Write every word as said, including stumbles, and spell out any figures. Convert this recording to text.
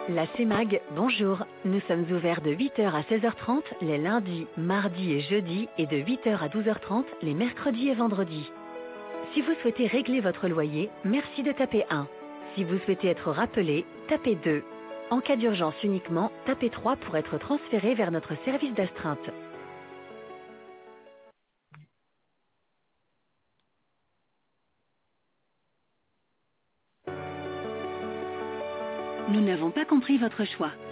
La CEMAG, bonjour. Nous sommes ouverts de huit heures à seize heures trente les lundis, mardis et jeudis et de huit heures à douze heures trente les mercredis et vendredis. Si vous souhaitez régler votre loyer, merci de taper un. Si vous souhaitez être rappelé, tapez deux. En cas d'urgence uniquement, tapez trois pour être transféré vers notre service d'astreinte. Nous n'avons pas compris votre choix.